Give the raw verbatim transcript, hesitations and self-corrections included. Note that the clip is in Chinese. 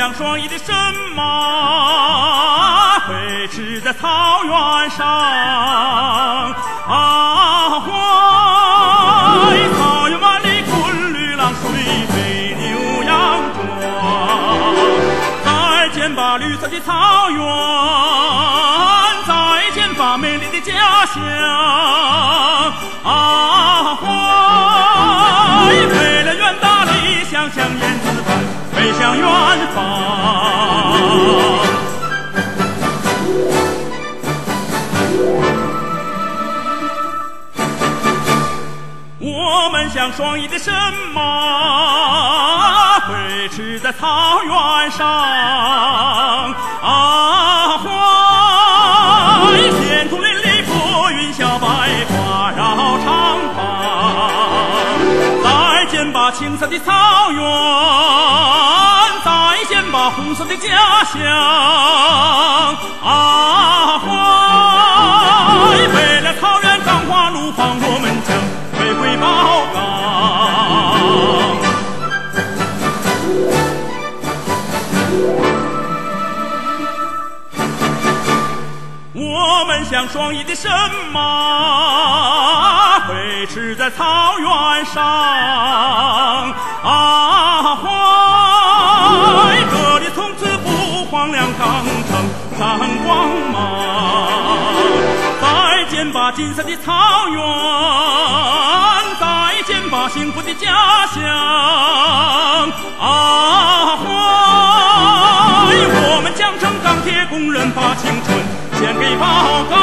像双翼的神马，飞驰在草原上。啊，怀草原万里昆绿浪，水飞牛羊壮。再见吧，绿色的草原，再见吧，美丽的家乡。啊，怀为了远大理想，像燕子般飞向远方。我们像双翼的神马，飞驰在草原上。啊，怀天空林立，拨云霄，百花绕长旁。再见吧，青色的草原，再见吧，红色的家乡。啊，怀为了草原钢化怒放，我们将飞回宝岗。我们像双翼的神马，飞驰在草原上。啊，怀这里从此不荒凉，钢城放光芒。再见吧，金色的草原，再见吧，幸福的家乡。啊，怀我们将成钢铁工人，把青春献给宝岗。